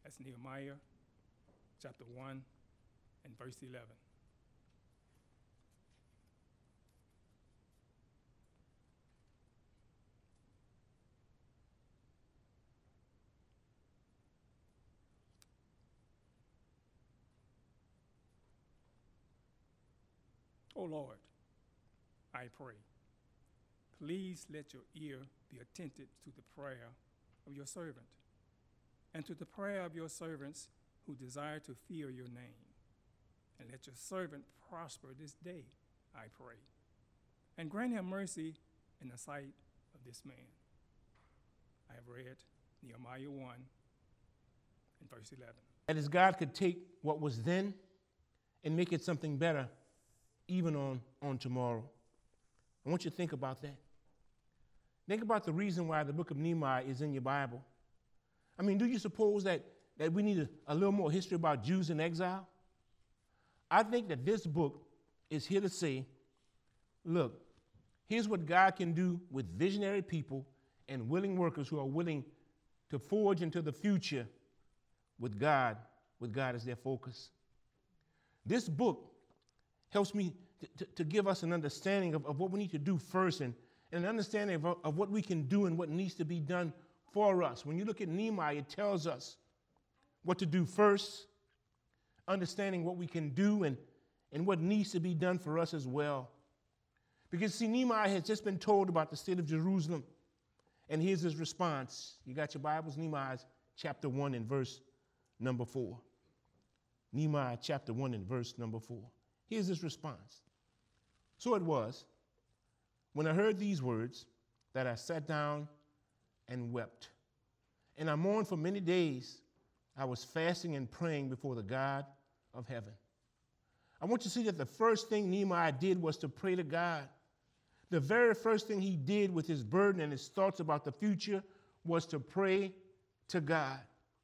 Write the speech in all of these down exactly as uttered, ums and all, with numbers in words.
That's Nehemiah chapter one and verse eleven. O Lord, I pray, please let your ear be attentive to the prayer of your servant and to the prayer of your servants who desire to fear your name. And let your servant prosper this day, I pray, and grant him mercy in the sight of this man. I have read Nehemiah one and verse eleven. That is, God could take what was then and make it something better, even on, on tomorrow. I want you to think about that. Think about the reason why the book of Nehemiah is in your Bible. I mean, do you suppose that, that we need a, a little more history about Jews in exile? I think that this book is here to say, look, here's what God can do with visionary people and willing workers who are willing to forge into the future with God, with God as their focus. This book helps me to, to, to give us an understanding of, of what we need to do first, and, and an understanding of, of what we can do and what needs to be done for us. When you look at Nehemiah, it tells us what to do first, understanding what we can do and, and what needs to be done for us as well. Because, see, Nehemiah has just been told about the state of Jerusalem, and here's his response. You got your Bibles? Nehemiah chapter one and verse number four. Nehemiah chapter one and verse number four. Here's his response. So it was, when I heard these words, that I sat down and wept. And I mourned for many days. I was fasting and praying before the God of heaven. I want you to see that the first thing Nehemiah did was to pray to God. The very first thing he did with his burden and his thoughts about the future was to pray to God.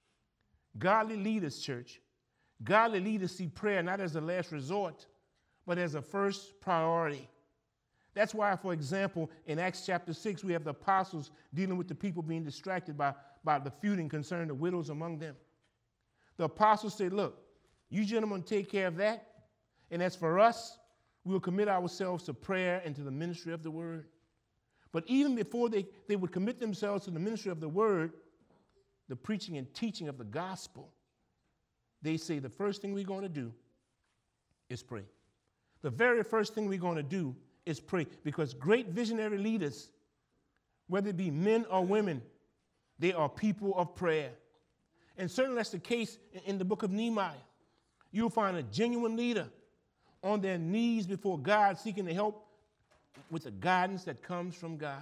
Godly leaders, church, godly leaders see prayer not as a last resort, but as a first priority. That's why, for example, in Acts chapter six, we have the apostles dealing with the people being distracted by, by the feuding concerning the widows among them. The apostles said, look, you gentlemen take care of that, and as for us, we will commit ourselves to prayer and to the ministry of the word. But even before they, they would commit themselves to the ministry of the word, the preaching and teaching of the gospel, they say the first thing we're going to do is pray. The very first thing we're going to do is pray, because great visionary leaders, whether it be men or women, they are people of prayer. And certainly that's the case in the book of Nehemiah. You'll find a genuine leader on their knees before God, seeking the help with the guidance that comes from God.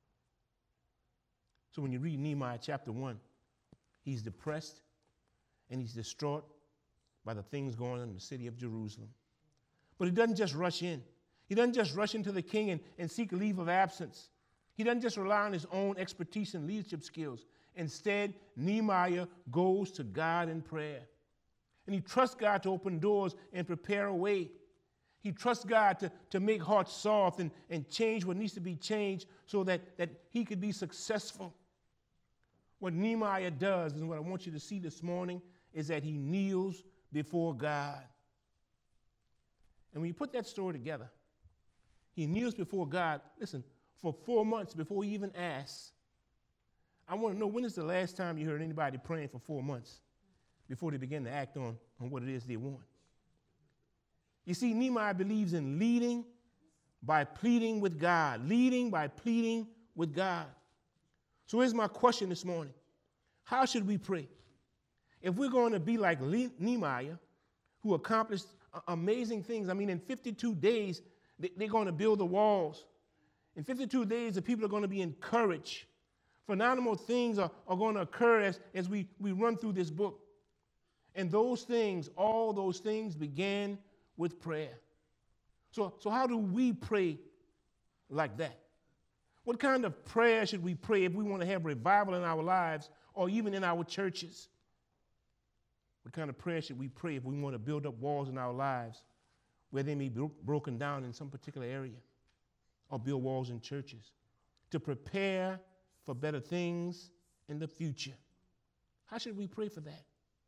So when you read Nehemiah chapter one, he's depressed and he's distraught by the things going on in the city of Jerusalem. But he doesn't just rush in. He doesn't just rush into the king and, and seek a leave of absence. He doesn't just rely on his own expertise and leadership skills. Instead, Nehemiah goes to God in prayer. And he trusts God to open doors and prepare a way. He trusts God to, to make hearts soft and, and change what needs to be changed so that, that he could be successful. What Nehemiah does, and what I want you to see this morning, is that he kneels before God. And when you put that story together, he kneels before God, listen, for four months before he even asks. I want to know, when is the last time you heard anybody praying for four months before they begin to act on, on what it is they want? You see, Nehemiah believes in leading by pleading with God. Leading by pleading with God. So here's my question this morning. How should we pray? If we're going to be like Nehemiah, who accomplished amazing things. I mean, in fifty-two days, they're going to build the walls. In fifty-two days, the people are going to be encouraged. Phenomenal things are, are going to occur as, as we, we run through this book. And those things, all those things began with prayer. So, so how do we pray like that? What kind of prayer should we pray if we want to have revival in our lives or even in our churches? What kind of prayer should we pray if we want to build up walls in our lives where they may be broken down in some particular area, or build walls in churches to prepare for better things in the future? How should we pray for that?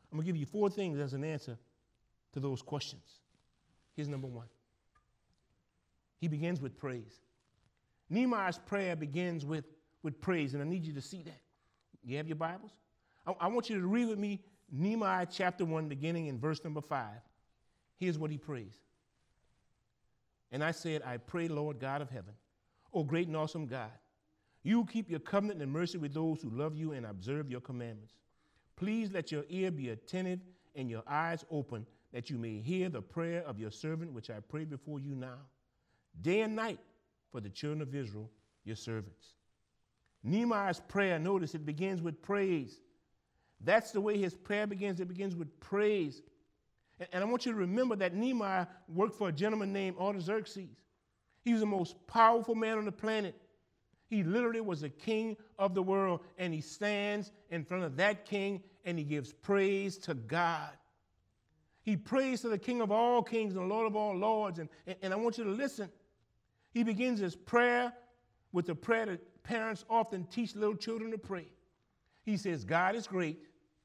I'm going to give you four things as an answer to those questions. Here's number one. He begins with praise. Nehemiah's prayer begins with, with praise, and I need you to see that. You have your Bibles? I, I want you to read with me Nehemiah chapter one, beginning in verse number five. Here's what he prays. And I said, I pray, Lord God of heaven, O great and awesome God, you keep your covenant and mercy with those who love you and observe your commandments. Please let your ear be attentive and your eyes open, that you may hear the prayer of your servant, which I pray before you now, day and night, for the children of Israel, your servants. Nehemiah's prayer, notice it begins with praise. That's the way his prayer begins. It begins with praise. And, and I want you to remember that Nehemiah worked for a gentleman named Artaxerxes. He was the most powerful man on the planet. He literally was the king of the world, and he stands in front of that king and he gives praise to God. He prays to the King of all kings and Lord of all lords. And, and, and I want you to listen. He begins his prayer with the prayer that parents often teach little children to pray. He says, God is great.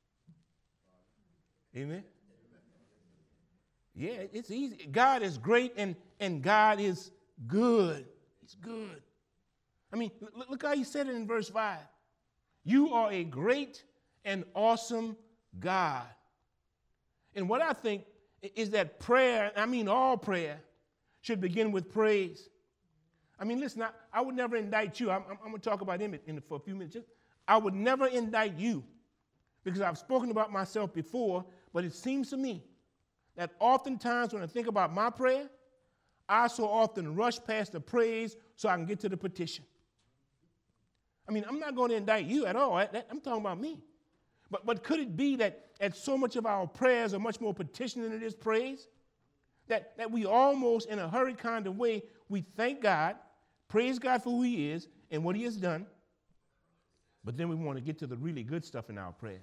Amen? Yeah, it's easy. God is great and, and God is good. He's good. I mean, look, look how he said it in verse five. You are a great and awesome God. And what I think is that prayer, I mean all prayer, should begin with praise. I mean, listen, I, I would never indict you. I'm, I'm, I'm going to talk about him in, in, for a few minutes. Just, I would never indict you because I've spoken about myself before, but it seems to me that oftentimes when I think about my prayer, I so often rush past the praise so I can get to the petition. I mean, I'm not going to indict you at all. I, that, I'm talking about me. But, but could it be that, that so much of our prayers are much more petition than it is praise? That, that we almost, in a hurried kind of way, we thank God, praise God for who he is and what he has done, but then we want to get to the really good stuff in our prayer.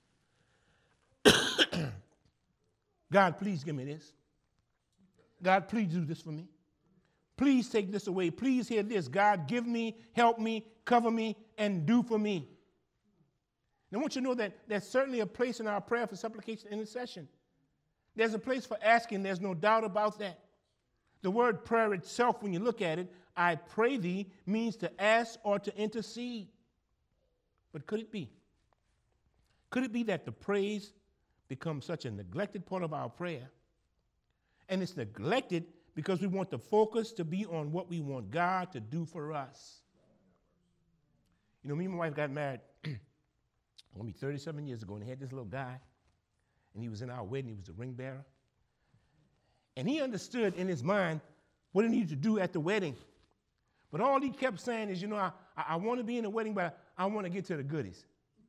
God, please give me this. God, please do this for me. Please take this away. Please hear this. God, give me, help me, cover me, and do for me. And I want you to know that there's certainly a place in our prayer for supplication and intercession. There's a place for asking. There's no doubt about that. The word prayer itself, when you look at it, I pray thee, means to ask or to intercede. But could it be? Could it be that the praise becomes such a neglected part of our prayer? And it's neglected because we want the focus to be on what we want God to do for us. You know, me and my wife got married only thirty-seven years ago, and they had this little guy, and he was in our wedding. He was the ring bearer. And he understood in his mind what he needed to do at the wedding. But all he kept saying is, you know, I, I want to be in the wedding, but I, I want to get to the goodies.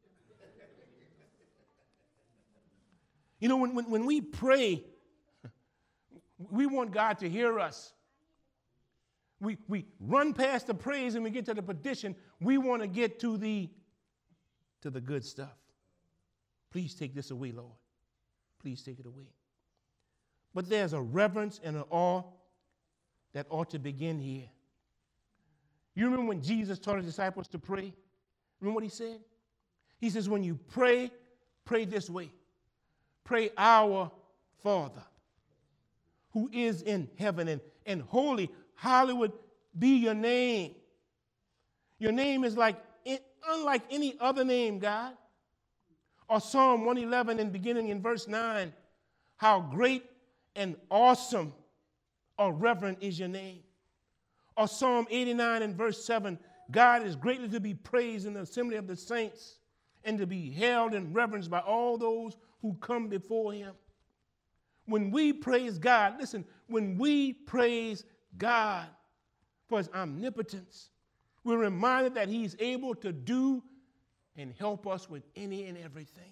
You know, when, when, when we pray, we want God to hear us. We, we run past the praise and we get to the petition. We want to get to the, to the good stuff. Please take this away, Lord. Please take it away. But there's a reverence and an awe that ought to begin here. You remember when Jesus taught his disciples to pray? Remember what he said? He says, when you pray, pray this way. Pray, our Father, who is in heaven, and, and holy, hallowed be your name. Your name is like, unlike any other name, God. Or Psalm one eleven, and beginning in verse nine, how great and awesome or reverent is your name. Or Psalm eighty-nine and verse seven, God is greatly to be praised in the assembly of the saints and to be held in reverence by all those who come before him. When we praise God, listen, when we praise God for his omnipotence, we're reminded that he's able to do and help us with any and everything.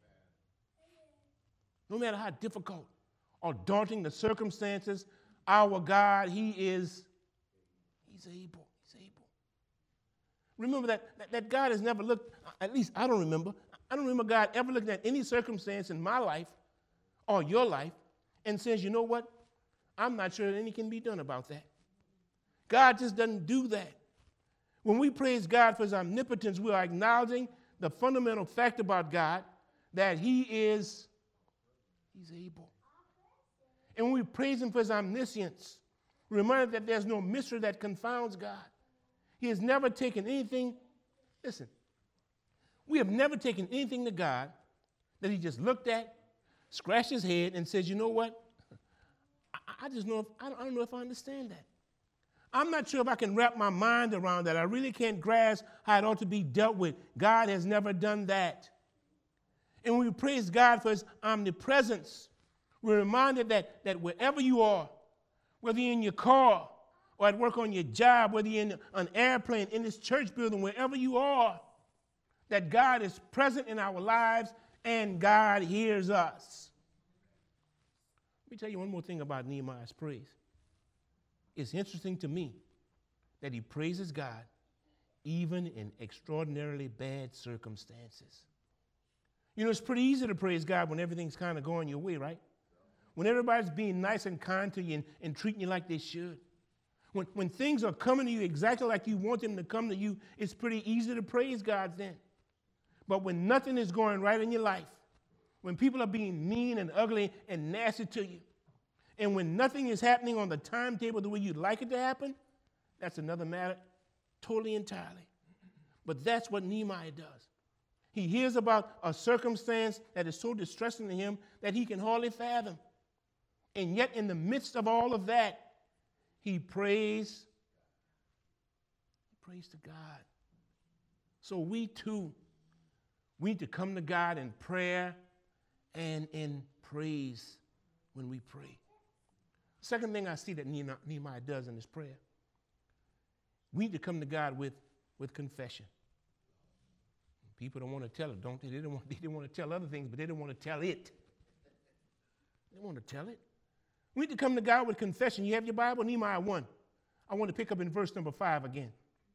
No matter how difficult or daunting the circumstances, our God, he is, he's able, he's able. Remember that, that, that God has never looked, at least I don't remember, I don't remember God ever looking at any circumstance in my life or your life and says, you know what, I'm not sure that anything can be done about that. God just doesn't do that. When we praise God for his omnipotence, we are acknowledging the fundamental fact about God, that he is He's able. And when we praise him for his omniscience, we're reminded that there's no mystery that confounds God. He has never taken anything, listen, we have never taken anything to God that he just looked at, scratched his head, and says, you know what? I, I just know if, I don't, I don't know if I understand that. I'm not sure if I can wrap my mind around that. I really can't grasp how it ought to be dealt with. God has never done that. And when we praise God for his omnipresence, we're reminded that, that wherever you are, whether you're in your car or at work on your job, whether you're in an airplane, in this church building, wherever you are, that God is present in our lives and God hears us. Let me tell you one more thing about Nehemiah's praise. It's interesting to me that he praises God even in extraordinarily bad circumstances. You know, it's pretty easy to praise God when everything's kind of going your way, right? When everybody's being nice and kind to you and, and treating you like they should. When, when things are coming to you exactly like you want them to come to you, it's pretty easy to praise God then. But when nothing is going right in your life, when people are being mean and ugly and nasty to you, and when nothing is happening on the timetable the way you'd like it to happen, that's another matter, totally entirely. But that's what Nehemiah does. He hears about a circumstance that is so distressing to him that he can hardly fathom. And yet in the midst of all of that, he prays, he prays to God. So we too, we need to come to God in prayer and in praise when we pray. Second thing I see that Nehemiah does in his prayer, we need to come to God with, with confession. People don't want to tell it, don't they? They don't want, they don't want to tell other things, but they don't want to tell it. They don't want to tell it. We need to come to God with confession. You have your Bible? Nehemiah one. I want to pick up in verse number five again.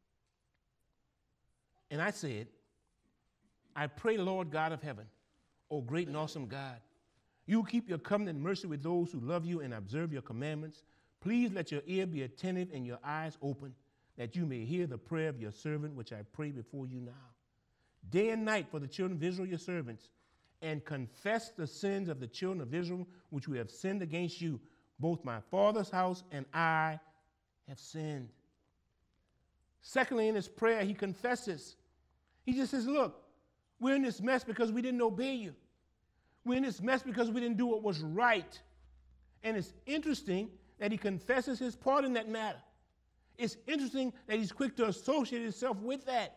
And I said, I pray, Lord God of heaven, O great and awesome God, you keep your covenant and mercy with those who love you and observe your commandments. Please let your ear be attentive and your eyes open, that you may hear the prayer of your servant, which I pray before you now. Day and night for the children of Israel, your servants, and confess the sins of the children of Israel, which we have sinned against you. Both my father's house and I have sinned. Secondly, in his prayer, he confesses. He just says, look, we're in this mess because we didn't obey you. We're in this mess because we didn't do what was right. And it's interesting that he confesses his part in that matter. It's interesting that he's quick to associate himself with that.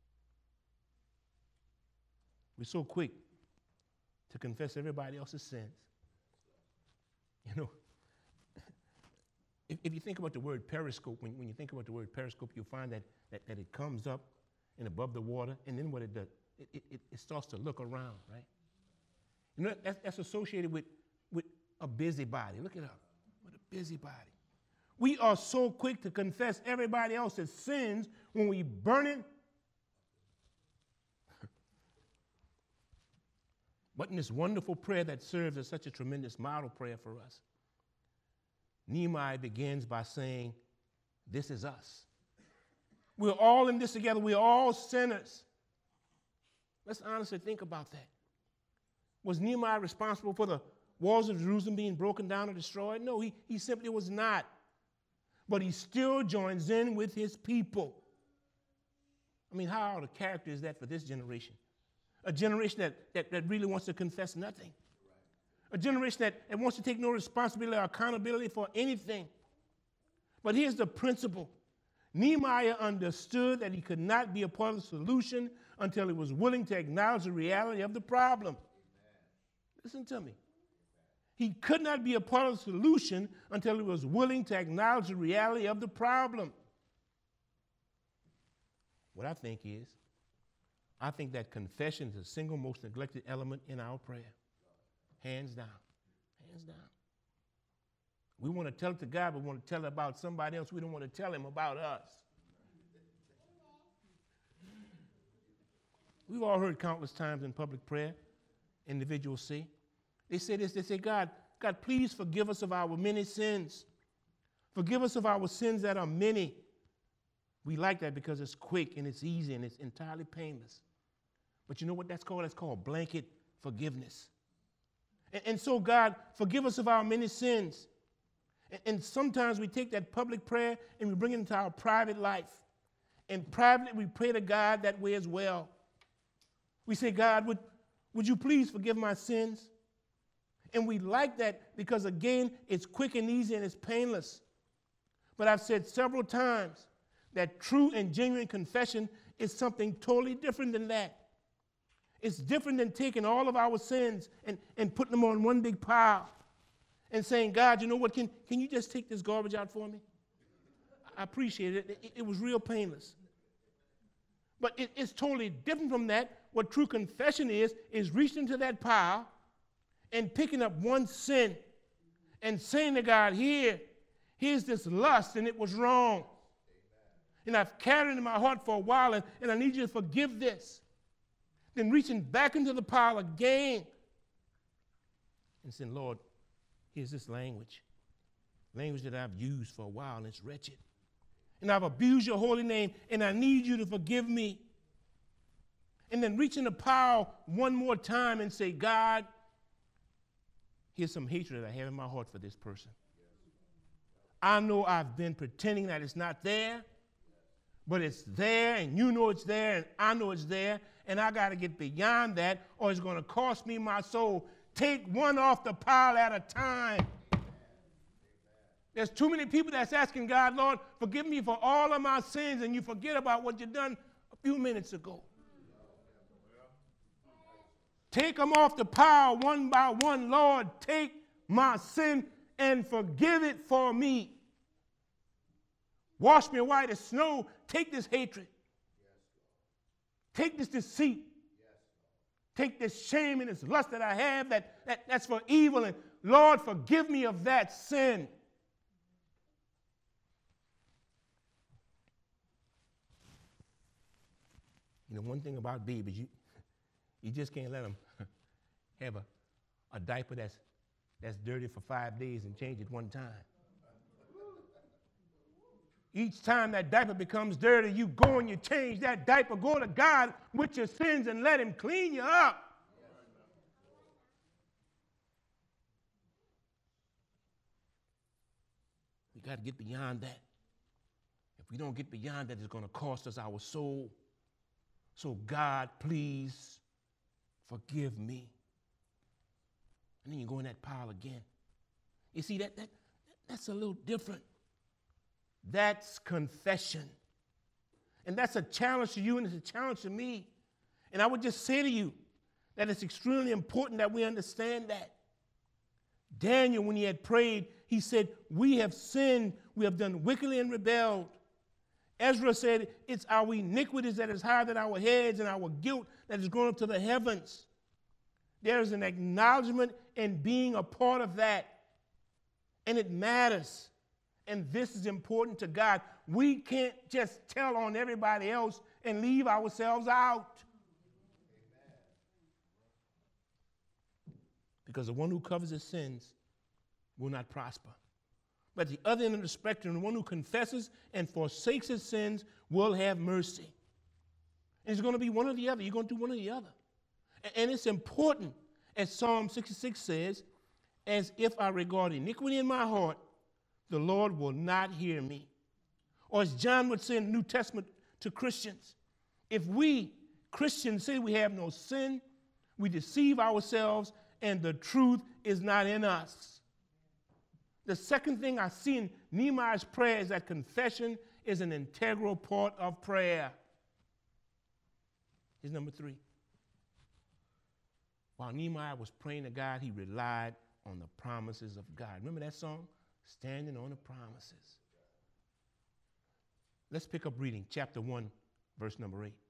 We're so quick to confess everybody else's sins. You know, if, if you think about the word periscope, when, when you think about the word periscope, you'll find that, that, that it comes up and above the water, and then what it does, it, it, it starts to look around, right? You know, that's, that's associated with, with a busybody. Look it up, with a busybody. We are so quick to confess everybody else's sins when we burn it. But in this wonderful prayer that serves as such a tremendous model prayer for us, Nehemiah begins by saying, this is us. We're all in this together. We're all sinners. Let's honestly think about that. Was Nehemiah responsible for the walls of Jerusalem being broken down or destroyed? No, he, he simply was not. But he still joins in with his people. I mean, how out of character is that for this generation? A generation that, that, that really wants to confess nothing. A generation that, that wants to take no responsibility or accountability for anything. But here's the principle. Nehemiah understood that he could not be a part of the solution until he was willing to acknowledge the reality of the problem. Listen to me. He could not be a part of the solution until he was willing to acknowledge the reality of the problem. What I think is, I think that confession is the single most neglected element in our prayer. Hands down. Hands down. We want to tell it to God, but we want to tell it about somebody else. We don't want to tell him about us. We've all heard countless times in public prayer, individuals say, they say this, they say, God, God, please forgive us of our many sins. Forgive us of our sins that are many. We like that because it's quick and it's easy and it's entirely painless. But you know what that's called? That's called blanket forgiveness. And, and so, God, forgive us of our many sins. And, and sometimes we take that public prayer and we bring it into our private life. And privately, we pray to God that way as well. We say, God, would, would you please forgive my sins? And we like that because, again, it's quick and easy and it's painless. But I've said several times that true and genuine confession is something totally different than that. It's different than taking all of our sins and, and putting them on one big pile and saying, God, you know what, can, can you just take this garbage out for me? I appreciate it. It, it was real painless. But it, it's totally different from that. What true confession is, is reaching into that pile and picking up one sin and saying to God, here, here's this lust, and it was wrong. And I've carried it in my heart for a while, and, and I need you to forgive this. Then reaching back into the pile again and saying, Lord, here's this language, language that I've used for a while, and it's wretched. And I've abused your holy name, and I need you to forgive me. And then reach in the pile one more time and say, God, here's some hatred that I have in my heart for this person. I know I've been pretending that it's not there, but it's there, and you know it's there, and I know it's there, and I got to get beyond that, or it's going to cost me my soul. Take one off the pile at a time. There's too many people that's asking God, Lord, forgive me for all of my sins, and you forget about what you done a few minutes ago. Take them off the pile one by one. Lord, take my sin and forgive it for me. Wash me white as snow. Take this hatred. Take this deceit. Take this shame and this lust that I have that, that, that's for evil. And Lord, forgive me of that sin. You know, one thing about babies, you, you just can't let them have a, a diaper that's, that's dirty for five days and change it one time. Each time that diaper becomes dirty, you go and you change that diaper. Go to God with your sins and let him clean you up. We got to get beyond that. If we don't get beyond that, it's going to cost us our soul. So God, please forgive me. And then you go in that pile again. You see, that, that that's a little different. That's confession. And that's a challenge to you, and it's a challenge to me. And I would just say to you that it's extremely important that we understand that. Daniel, when he had prayed, he said, we have sinned, we have done wickedly and rebelled. Ezra said, it's our iniquities that is higher than our heads and our guilt that is grown up to the heavens. There is an acknowledgement in being a part of that. And it matters. And this is important to God. We can't just tell on everybody else and leave ourselves out. Because the one who covers his sins will not prosper. But the other end of the spectrum, the one who confesses and forsakes his sins will have mercy. And it's going to be one or the other. You're going to do one or the other. And it's important, as Psalm sixty-six says, as if I regard iniquity in my heart, the Lord will not hear me. Or as John would say in the New Testament to Christians, if we, Christians, say we have no sin, we deceive ourselves and the truth is not in us. The second thing I see in Nehemiah's prayer is that confession is an integral part of prayer. Here's number three. While Nehemiah was praying to God, he relied on the promises of God. Remember that song? Standing on the promises. Let's pick up reading chapter one, verse number eight.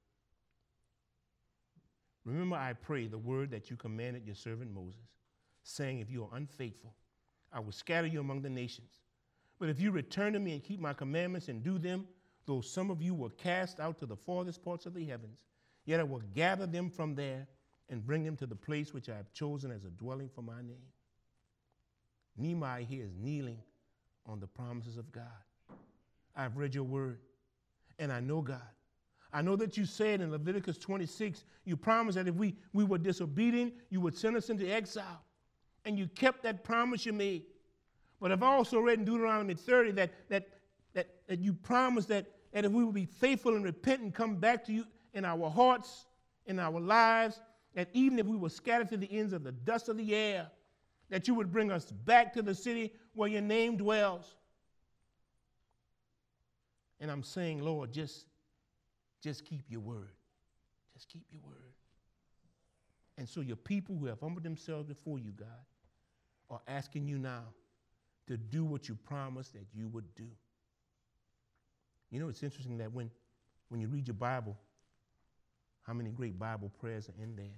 Remember, I pray the word that you commanded your servant Moses, saying, if you are unfaithful, I will scatter you among the nations. But if you return to me and keep my commandments and do them, though some of you were cast out to the farthest parts of the heavens, yet I will gather them from there and bring them to the place which I have chosen as a dwelling for my name. Nehemiah here is kneeling on the promises of God. I've read your word, and I know God. I know that you said in Leviticus twenty-six, you promised that if we, we were disobedient, you would send us into exile. and you kept that promise you made. But I've also read in Deuteronomy thirty that, that, that, that you promised that, that if we would be faithful and repent and come back to you in our hearts, in our lives, that even if we were scattered to the ends of the dust of the air, that you would bring us back to the city where your name dwells. And I'm saying, Lord, just, just keep your word. Just keep your word. And so your people who have humbled themselves before you, God, are asking you now to do what you promised that you would do. You know, it's interesting that when, when you read your Bible, how many great Bible prayers are in there.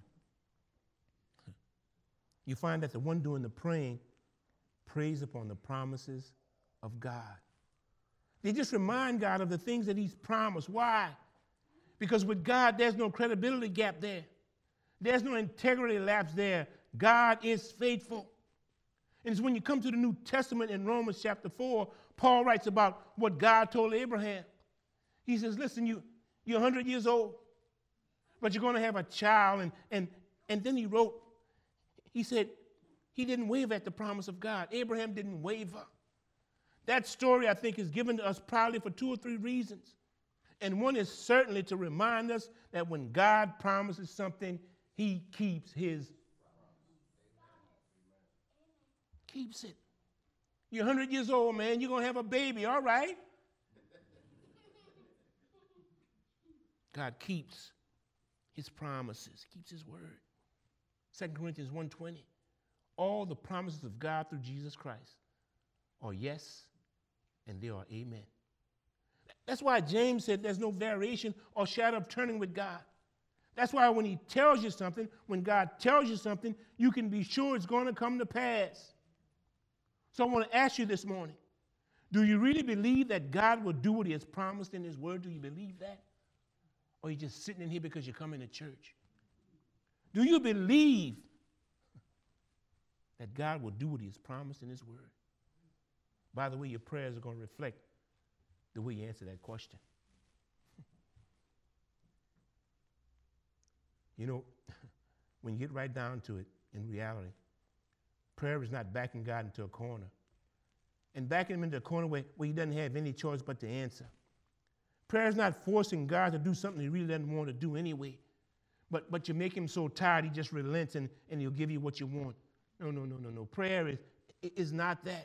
You find that the one doing the praying prays upon the promises of God. They just remind God of the things that he's promised. Why? Because with God, there's no credibility gap there. There's no integrity lapse there. God is faithful. And it's when you come to the New Testament in Romans chapter four, Paul writes about what God told Abraham. He says, listen, you, you're one hundred years old, but you're going to have a child. And, and, and then he wrote, he said, he didn't waver at the promise of God. Abraham didn't waver. That story, I think, is given to us probably for two or three reasons. And one is certainly to remind us that when God promises something, he keeps his keeps it. You're one hundred years old, man. You're going to have a baby, all right? God keeps his promises, keeps his word. Second Corinthians one twenty. All the promises of God through Jesus Christ are yes, and they are amen. That's why James said there's no variation or shadow of turning with God. That's why when he tells you something, when God tells you something, you can be sure it's going to come to pass. So I want to ask you this morning, do you really believe that God will do what he has promised in his word? Do you believe that? Or are you just sitting in here because you're coming to church? Do you believe that God will do what he has promised in his word? By the way, your prayers are going to reflect the way you answer that question. You know, when you get right down to it, in reality, prayer is not backing God into a corner and backing him into a corner where, where he doesn't have any choice but to answer. Prayer is not forcing God to do something he really doesn't want to do anyway, but, but you make him so tired he just relents and, and he'll give you what you want. No, no, no, no, no. Prayer is, is not that.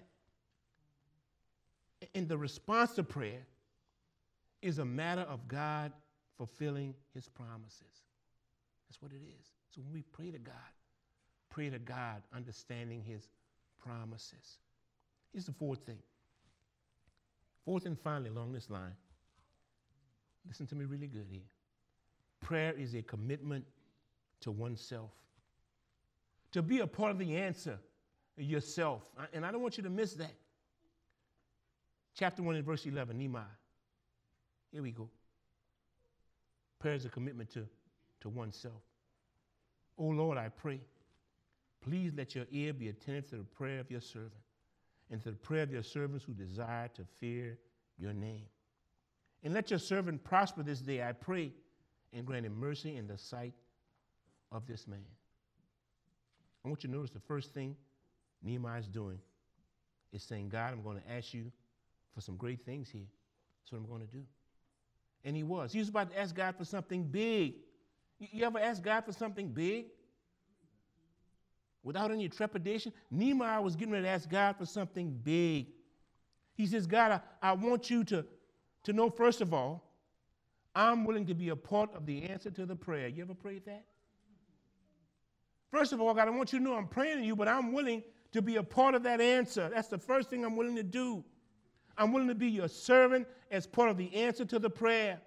And the response to prayer is a matter of God fulfilling his promises. That's what it is. So when we pray to God, pray to God understanding his promises. Here's the fourth thing. Fourth and finally along this line, listen to me really good here. Prayer is a commitment to oneself. To be a part of the answer yourself. And I don't want you to miss that. Chapter one and verse eleven, Nehemiah. Here we go. Prayer is a commitment to, to oneself. Oh Lord, I pray, please let your ear be attentive to the prayer of your servant and to the prayer of your servants who desire to fear your name. And let your servant prosper this day, I pray, and grant him mercy in the sight of this man. I want you to notice the first thing Nehemiah is doing is saying, God, I'm going to ask you for some great things here. That's what I'm going to do. And he was. He was about to ask God for something big. You, you ever ask God for something big? Without any trepidation? Nehemiah was getting ready to ask God for something big. He says, God, I, I want you to, to know, first of all, I'm willing to be a part of the answer to the prayer. You ever prayed that? First of all, God, I want you to know I'm praying to you, but I'm willing to be a part of that answer. That's the first thing I'm willing to do. I'm willing to be your servant as part of the answer to the prayer.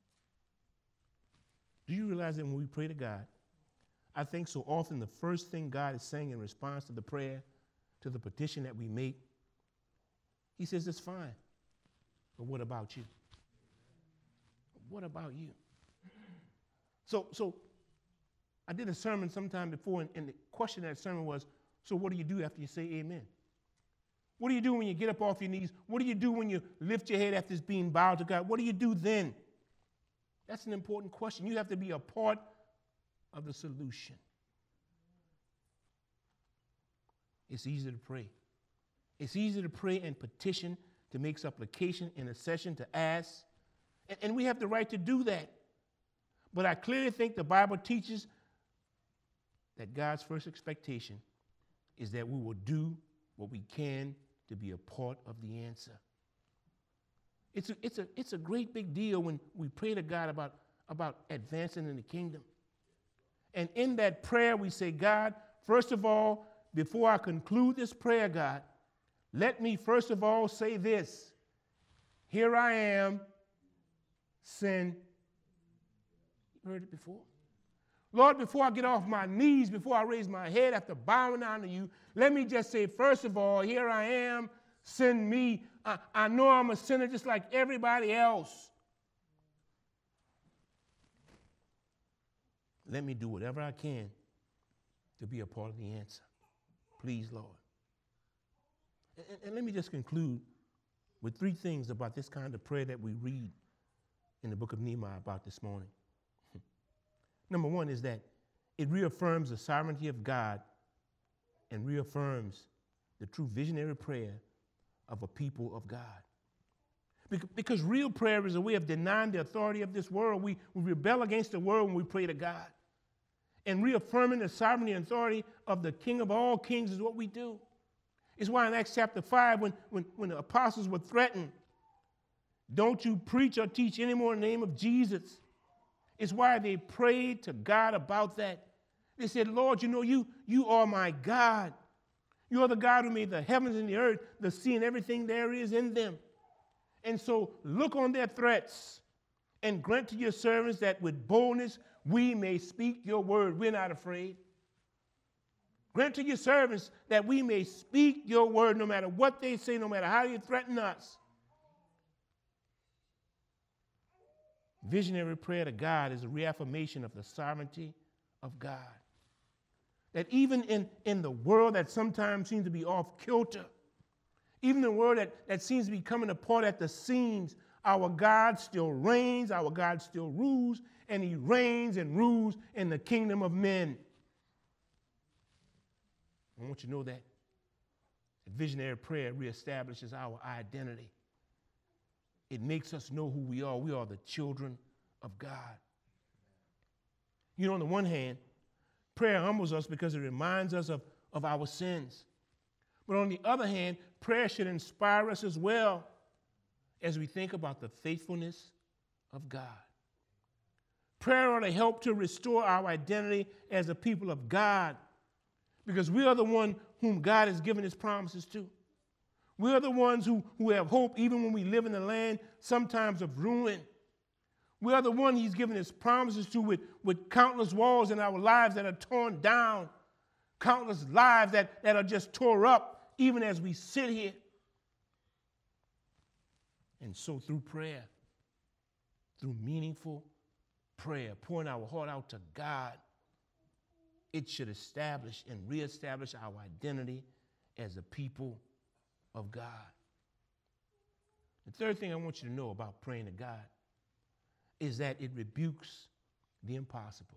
Do you realize that when we pray to God, I think so often the first thing God is saying in response to the prayer, to the petition that we make, he says, it's fine, but what about you? What about you? So, so I did a sermon sometime before, and, and the question of that sermon was, so what do you do after you say amen? What do you do when you get up off your knees? What do you do when you lift your head after it's being bowed to God? What do you do then? That's an important question. You have to be a part of the solution. It's easy to pray. It's easy to pray and petition, to make supplication, intercession, to ask. And, and we have the right to do that. But I clearly think the Bible teaches that God's first expectation is that we will do what we can to be a part of the answer. It's a, it's a, it's a great big deal when we pray to God about, about advancing in the kingdom. And in that prayer, we say, God, first of all, before I conclude this prayer, God, let me first of all say this. Here I am, sin. You heard it before? Lord, before I get off my knees, before I raise my head after bowing down to you, let me just say, first of all, here I am, send me. I, I know I'm a sinner just like everybody else. Let me do whatever I can to be a part of the answer. Please, Lord. And, and let me just conclude with three things about this kind of prayer that we read in the book of Nehemiah about this morning. Number one is that it reaffirms the sovereignty of God and reaffirms the true visionary prayer of a people of God. Because real prayer is a way of denying the authority of this world. We, we rebel against the world when we pray to God. And reaffirming the sovereignty and authority of the King of all kings is what we do. It's why in Acts chapter five, when, when, when the apostles were threatened, don't you preach or teach anymore in the name of Jesus. It's why they prayed to God about that. They said, Lord, you know, you, you are my God. You are the God who made the heavens and the earth, the sea and everything there is in them. And so look on their threats and grant to your servants that with boldness we may speak your word. We're not afraid. Grant to your servants that we may speak your word no matter what they say, no matter how you threaten us. Visionary prayer to God is a reaffirmation of the sovereignty of God. That even in, in the world that sometimes seems to be off kilter, even the world that, that seems to be coming apart at the seams, our God still reigns, our God still rules, and he reigns and rules in the kingdom of men. I want you to know that. that visionary prayer reestablishes our identity. It makes us know who we are. We are the children of God. You know, on the one hand, prayer humbles us because it reminds us of, of our sins. But on the other hand, prayer should inspire us as well as we think about the faithfulness of God. Prayer ought to help to restore our identity as a people of God because we are the one whom God has given his promises to. We are the ones who, who have hope even when we live in the land sometimes of ruin. We are the one he's given his promises to with, with countless walls in our lives that are torn down, countless lives that, that are just tore up even as we sit here. And so through prayer, through meaningful prayer, pouring our heart out to God, it should establish and reestablish our identity as a people of God. The third thing I want you to know about praying to God is that it rebukes the impossible.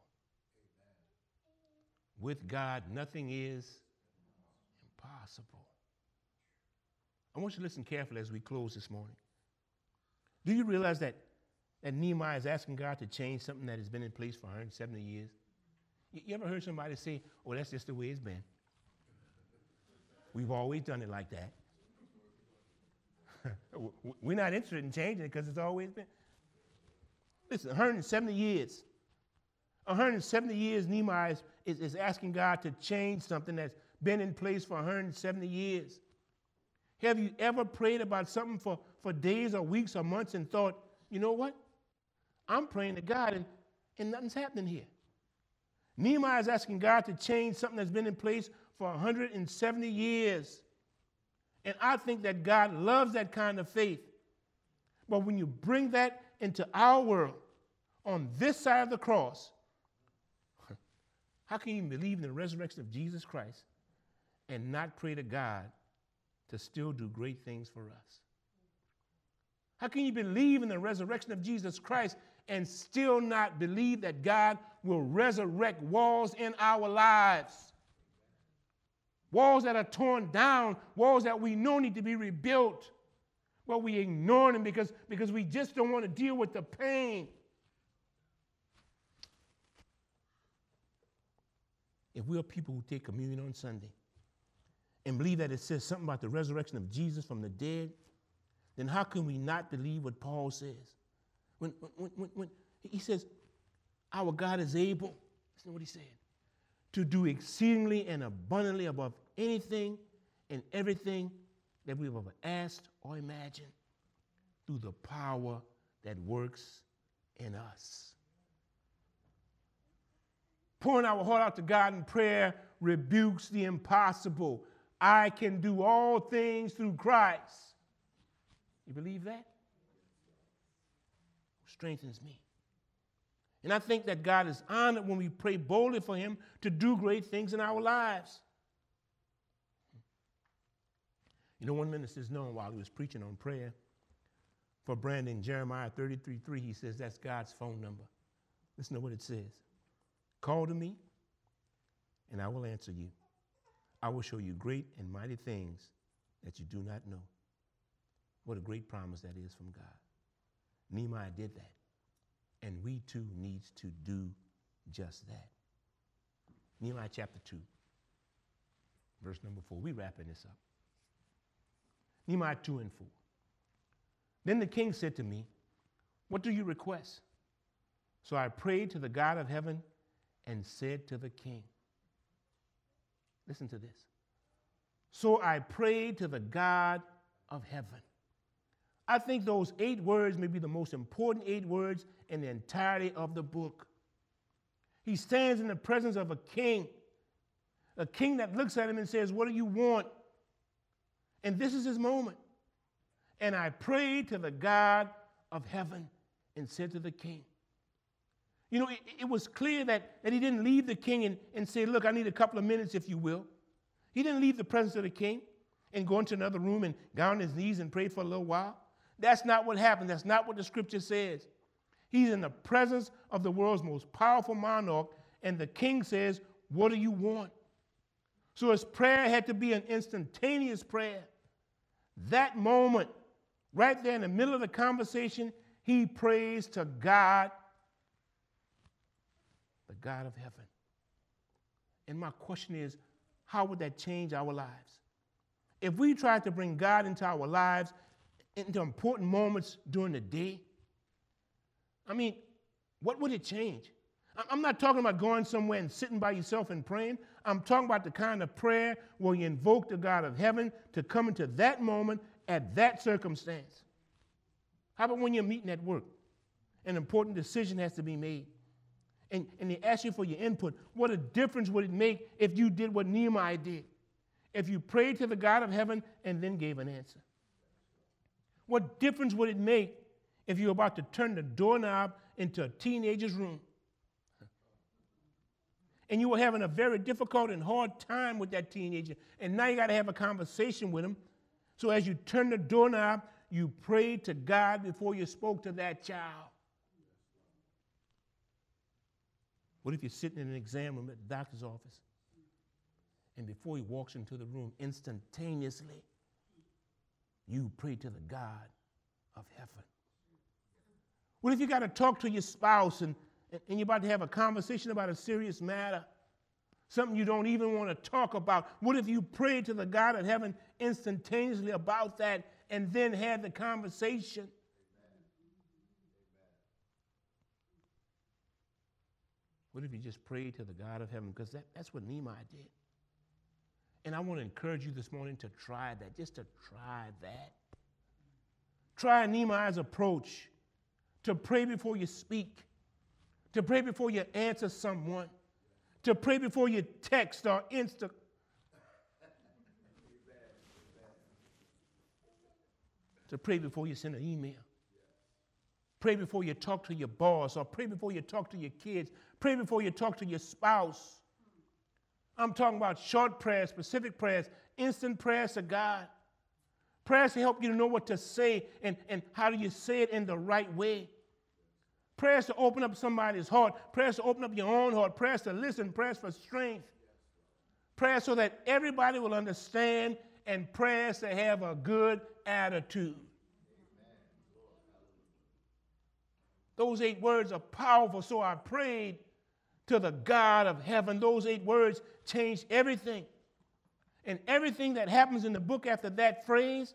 Amen. With God, nothing is impossible. I want you to listen carefully as we close this morning. Do you realize that, that Nehemiah is asking God to change something that has been in place for one hundred seventy years? You, you ever heard somebody say, oh, that's just the way it's been? We've always done it like that. We're not interested in changing it because it's always been. Listen, one hundred seventy years. one hundred seventy years Nehemiah is, is, is asking God to change something that's been in place for one hundred seventy years. Have you ever prayed about something for, for days or weeks or months and thought, you know what? I'm praying to God and, and nothing's happening here. Nehemiah is asking God to change something that's been in place for one hundred seventy years. And I think that God loves that kind of faith. But when you bring that into our world, on this side of the cross, how can you believe in the resurrection of Jesus Christ and not pray to God to still do great things for us? How can you believe in the resurrection of Jesus Christ and still not believe that God will resurrect walls in our lives? walls that are torn down, walls that we know need to be rebuilt. Well, we ignore them because, because we just don't want to deal with the pain. If we are people who take communion on Sunday and believe that it says something about the resurrection of Jesus from the dead, then how can we not believe what Paul says? When, when, when, when he says, our God is able, listen to what he said, to do exceedingly and abundantly above anything and everything that we've ever asked or imagined through the power that works in us. Pouring our heart out to God in prayer rebukes the impossible. I can do all things through Christ. You believe that? Strengthens me. And I think that God is honored when we pray boldly for him to do great things in our lives. You know, one minister is known while he was preaching on prayer for Brandon, Jeremiah thirty-three three, he says that's God's phone number. Listen to what it says. Call to me, and I will answer you. I will show you great and mighty things that you do not know. What a great promise that is from God. Nehemiah did that, and we too need to do just that. Nehemiah chapter two, verse number four. We're wrapping this up. Nehemiah two and four. Then the king said to me, what do you request? So I prayed to the God of heaven and said to the king, listen to this. So I prayed to the God of heaven. I think those eight words may be the most important eight words in the entirety of the book. He stands in the presence of a king, a king that looks at him and says, what do you want? And this is his moment. And I prayed to the God of heaven and said to the king. You know, it, it was clear that, that he didn't leave the king and, and say, look, I need a couple of minutes, if you will. He didn't leave the presence of the king and go into another room and get on his knees and pray for a little while. That's not what happened. That's not what the scripture says. He's in the presence of the world's most powerful monarch, and the king says, what do you want? So his prayer had to be an instantaneous prayer. That moment, right there in the middle of the conversation, he prays to God, the God of heaven. And my question is, how would that change our lives? If we tried to bring God into our lives, into important moments during the day, I mean, what would it change? I'm not talking about going somewhere and sitting by yourself and praying. I'm talking about the kind of prayer where you invoke the God of heaven to come into that moment at that circumstance. How about when you're meeting at work? An important decision has to be made. And, and they ask you for your input. What a difference would it make if you did what Nehemiah did? If you prayed to the God of heaven and then gave an answer? What difference would it make if you're about to turn the doorknob into a teenager's room? And you were having a very difficult and hard time with that teenager, and now you got to have a conversation with him. So as you turn the doorknob, you prayed to God before you spoke to that child. What if you're sitting in an exam room at the doctor's office, and before he walks into the room, instantaneously, you pray to the God of heaven? What if you got to talk to your spouse and, and you're about to have a conversation about a serious matter, something you don't even want to talk about? What if you prayed to the God of heaven instantaneously about that and then had the conversation? What if you just prayed to the God of heaven? Because that, that's what Nehemiah did. And I want to encourage you this morning to try that, just to try that. Try Nehemiah's approach to pray before you speak, to pray before you answer someone, to pray before you text or insta. To pray before you send an email. Pray before you talk to your boss, or pray before you talk to your kids. Pray before you talk to your spouse. I'm talking about short prayers, specific prayers, instant prayers to God. Prayers to help you to know what to say and, and how do you say it in the right way. Prayers to open up somebody's heart. Prayers to open up your own heart. Prayers to listen. Prayers for strength. prayer so that everybody will understand, and prayers to have a good attitude. Those eight words are powerful, so I prayed to the God of heaven. Those eight words changed everything. And everything that happens in the book after that phrase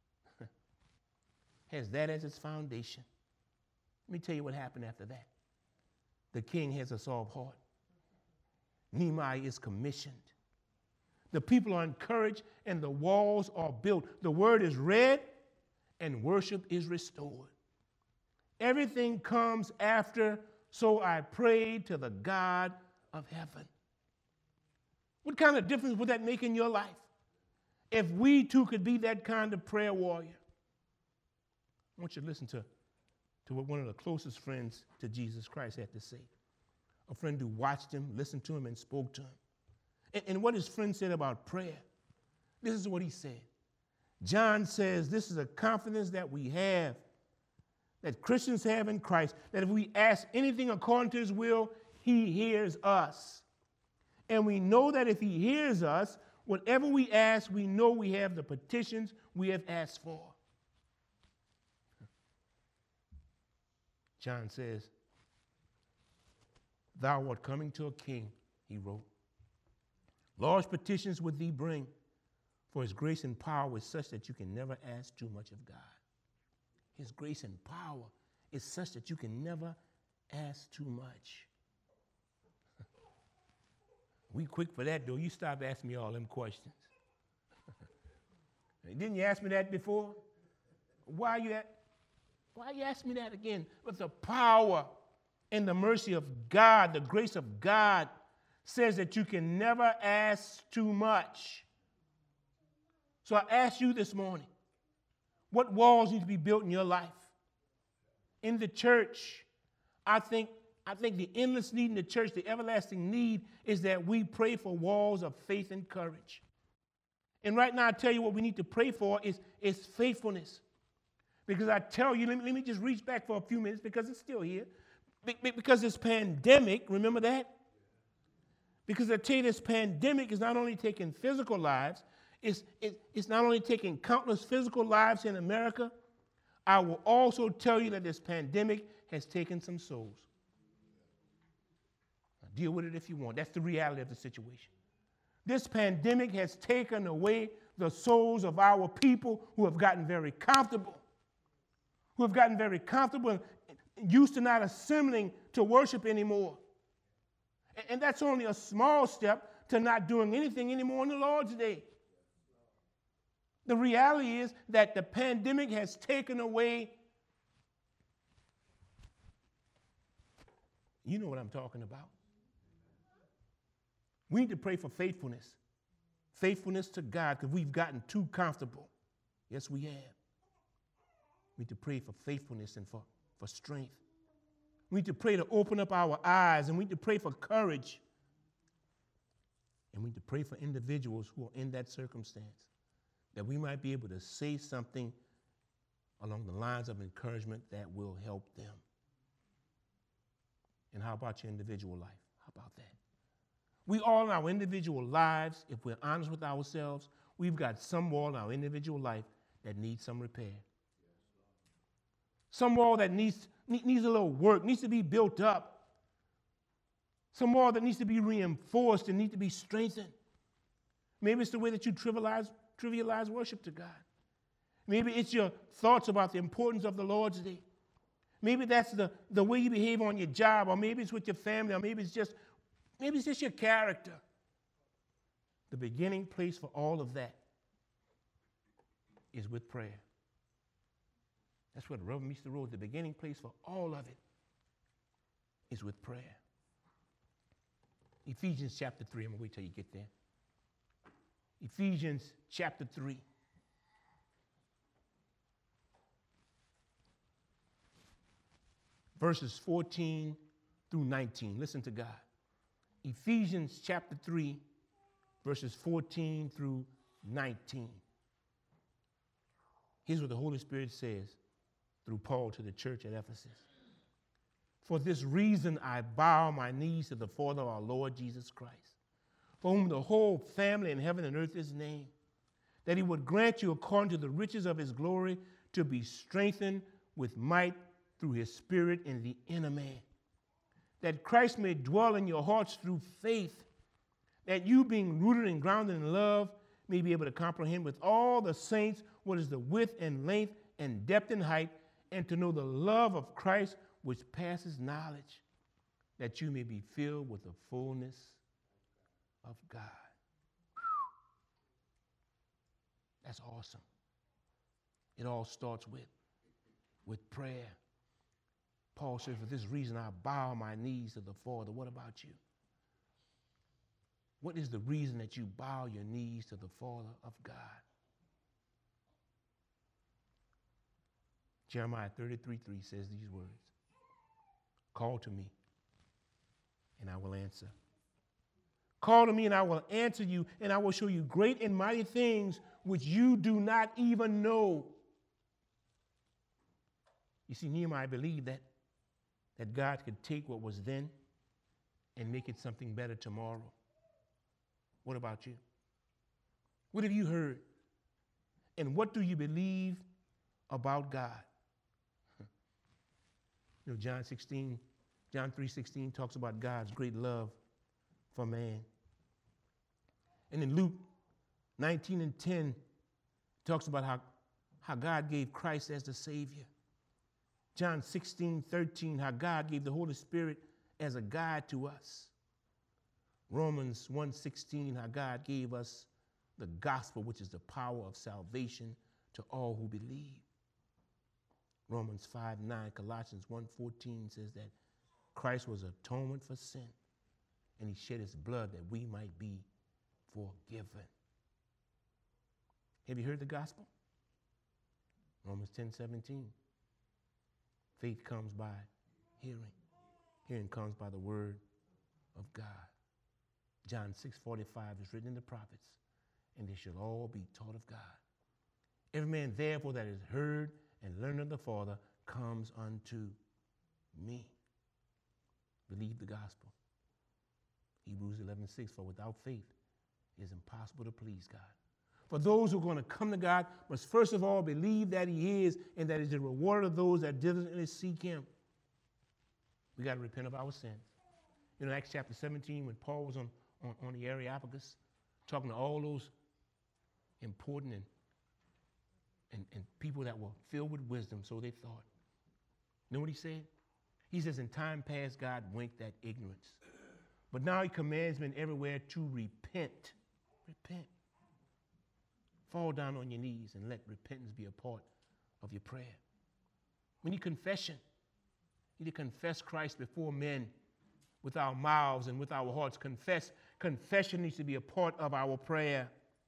has that as its foundation. Let me tell you what happened after that. The king has a soft heart. Nehemiah is commissioned. The people are encouraged and the walls are built. The word is read and worship is restored. Everything comes after, so I prayed to the God of heaven. What kind of difference would that make in your life if we too could be that kind of prayer warrior? I want you to listen to, to what one of the closest friends to Jesus Christ had to say. A friend who watched him, listened to him, and spoke to him. And, and what his friend said about prayer, this is what he said. John says this is a confidence that we have, that Christians have in Christ, that if we ask anything according to his will, he hears us. And we know that if he hears us, whatever we ask, we know we have the petitions we have asked for. John says, thou art coming to a king, he wrote. Large petitions would thee bring, for his grace and power is such that you can never ask too much of God. His grace and power is such that you can never ask too much. We quick for that, though. You stop asking me all them questions. Didn't you ask me that before? Why you at, why you ask me that again? But the power and the mercy of God, the grace of God, says that you can never ask too much. So I ask you this morning, what walls need to be built in your life? In the church, I think, I think the endless need in the church, the everlasting need, is that we pray for walls of faith and courage. And right now, I tell you what we need to pray for is, is faithfulness. Because I tell you, let me, let me just reach back for a few minutes because it's still here. Be, because this pandemic, remember that? Because I tell you, this pandemic is not only taking physical lives, it's, it, it's not only taking countless physical lives in America, I will also tell you that this pandemic has taken some souls. Now, deal with it if you want. That's the reality of the situation. This pandemic has taken away the souls of our people who have gotten very comfortable, who have gotten very comfortable and used to not assembling to worship anymore. And, and that's only a small step to not doing anything anymore in the Lord's day. The reality is that the pandemic has taken away, you know what I'm talking about. We need to pray for faithfulness. Faithfulness to God, because we've gotten too comfortable. Yes, we have. We need to pray for faithfulness and for, for strength. We need to pray to open up our eyes, and we need to pray for courage. And we need to pray for individuals who are in that circumstance, that we might be able to say something along the lines of encouragement that will help them. And how about your individual life? How about that? We all in our individual lives, if we're honest with ourselves, we've got some wall in our individual life that needs some repair. Some wall that needs, needs a little work, needs to be built up. Some wall that needs to be reinforced and needs to be strengthened. Maybe it's the way that you trivialize trivialize worship to God. Maybe it's your thoughts about the importance of the Lord's Day. Maybe that's the, the way you behave on your job, or maybe it's with your family, or maybe it's just maybe it's just your character. The beginning place for all of that is with prayer. That's what the Reverend Mister wrote. The beginning place for all of it is with prayer. Ephesians chapter three. I'm going to wait till you get there. Ephesians chapter three. Verses fourteen through nineteen. Listen to God. Ephesians chapter three, verses fourteen through nineteen. Here's what the Holy Spirit says through Paul to the church at Ephesus. For this reason I bow my knees to the Father of our Lord Jesus Christ, for whom the whole family in heaven and earth is named, that he would grant you according to the riches of his glory to be strengthened with might through his Spirit in the inner man, that Christ may dwell in your hearts through faith, that you, being rooted and grounded in love, may be able to comprehend with all the saints what is the width and length and depth and height, and to know the love of Christ which passes knowledge, that you may be filled with the fullness of God. That's awesome. It all starts with, with prayer. Paul said, for this reason I bow my knees to the Father. What about you? What is the reason that you bow your knees to the Father of God? Jeremiah thirty-three three says these words, call to me and I will answer. Call to me and I will answer you, and I will show you great and mighty things which you do not even know. You see, Nehemiah believed that, that God could take what was then and make it something better tomorrow. What about you? What have you heard? And what do you believe about God? You know, John sixteen, John three sixteen talks about God's great love for man. And in Luke nineteen and ten talks about how, how God gave Christ as the Savior. John sixteen thirteen, how God gave the Holy Spirit as a guide to us. Romans one sixteen, how God gave us the gospel, which is the power of salvation to all who believe. Romans five nine, Colossians one fourteen says that Christ was atonement for sin, and he shed his blood that we might be forgiven. Have you heard the gospel? Romans ten seventeen. Faith comes by hearing. Hearing comes by the word of God. John six forty-five is written in the prophets, and they shall all be taught of God. Every man therefore that is heard and learned of the Father comes unto me. Believe the gospel. Hebrews eleven six, for without faith it is impossible to please God. For those who are going to come to God must first of all believe that he is, and that he is the reward of those that diligently seek him. We got to repent of our sins. You know, Acts chapter seventeen, when Paul was on, on, on the Areopagus, talking to all those important and, and, and people that were filled with wisdom, so they thought. You know what he said? He says, in time past, God winked at ignorance. But now he commands men everywhere to repent. Repent. Fall down on your knees and let repentance be a part of your prayer. We need confession. We need to confess Christ before men with our mouths and with our hearts. Confess. Confession needs to be a part of our prayer.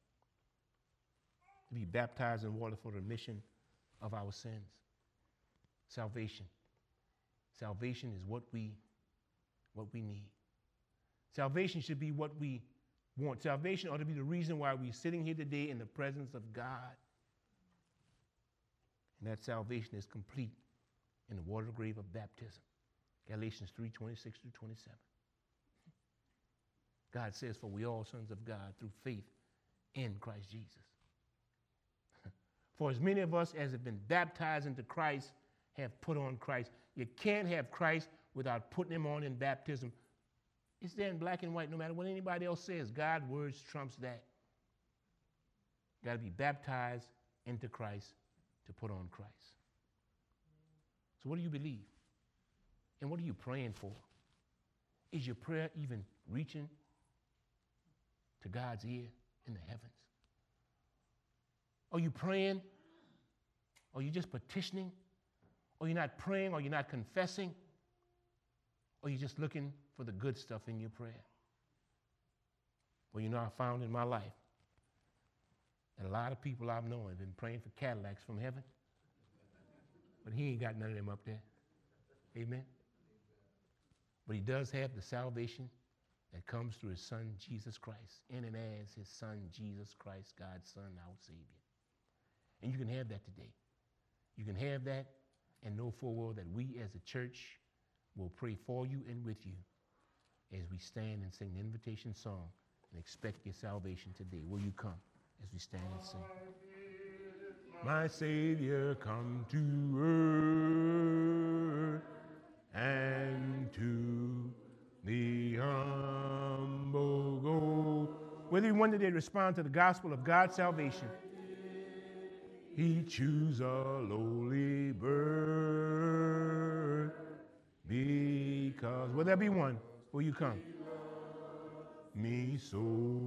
To be baptized in water for the remission of our sins. Salvation. Salvation is what we, what we need. Salvation should be what we want. Salvation ought to be the reason why we're sitting here today in the presence of God. And that salvation is complete in the water grave of baptism. Galatians three twenty-six through twenty-seven. God says, for we all sons of God through faith in Christ Jesus. For as many of us as have been baptized into Christ have put on Christ. You can't have Christ without putting him on in baptism. It's there in black and white, no matter what anybody else says. God's words trumps that. Got to be baptized into Christ to put on Christ. So what do you believe? And what are you praying for? Is your prayer even reaching to God's ear in the heavens? Are you praying? Are you just petitioning? Or you're not praying, or you're not confessing? Or you're just looking for the good stuff in your prayer? Well, you know, I found in my life that a lot of people I've known have been praying for Cadillacs from heaven, but he ain't got none of them up there. Amen? But he does have the salvation that comes through his son, Jesus Christ, in and as his son, Jesus Christ, God's Son, our Savior. And you can have that today. You can have that and know full well that we as a church will pray for you and with you as we stand and sing the invitation song and expect your salvation today. Will you come as we stand and sing? My Savior, come to earth and to the humble go. Whether one day they respond to the gospel of God's salvation, He choose a lowly bird, because will there be one? Will you come? Me so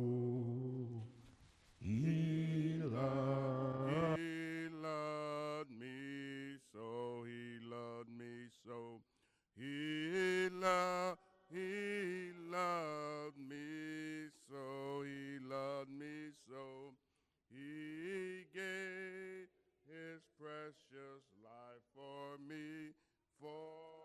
He loved. He loved me so, He loved me so, He loved, He loved me so, He loved me so, He gave His precious life for me, for